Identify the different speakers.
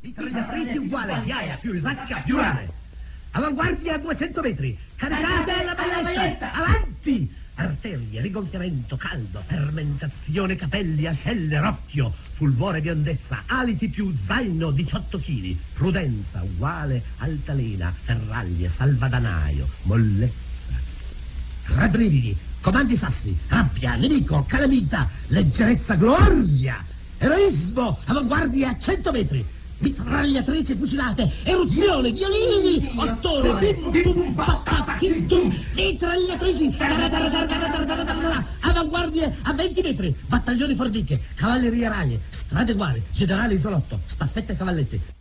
Speaker 1: mitragliatrici uguale, ghiaia, più risacca, più rame. Avanguardia a 200 metri, caricate la belletta, avanti! Arterie, rigonfiamento, caldo, fermentazione, capelli, ascelle, rocchio, fulvore, biondezza, aliti più zaino, 18 kg, prudenza, uguale, altalena, ferraglie, salvadanaio, mollezza. Rabbrividi, comandi sassi, rabbia, nemico, calamita, leggerezza, gloria, eroismo, avanguardia a 100 metri, mitragliatrici fucilate, eruzione, violini, ottone, bim bum papà, kintum, mitragliatrici, avanguardie a 20 metri, battaglioni formiche, cavallerie raglie, strade uguali, generale isolotto, staffette e cavalletti.